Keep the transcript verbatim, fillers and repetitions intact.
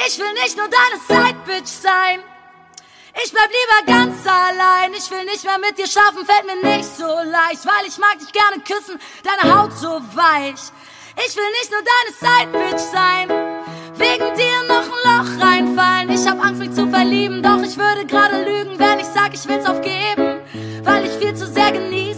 Ich will nicht nur deine Side-Bitch sein. Ich bleib lieber ganz allein. Ich will nicht mehr mit dir schlafen, fällt mir nicht so leicht, weil ich mag dich gerne küssen, deine Haut so weich. Ich will nicht nur deine Side-Bitch sein, wegen dir noch ein Loch reinfallen. Ich hab Angst, mich zu verlieben, doch ich würde gerade lügen, wenn ich sag, ich will's aufgeben, weil ich viel zu sehr genieße.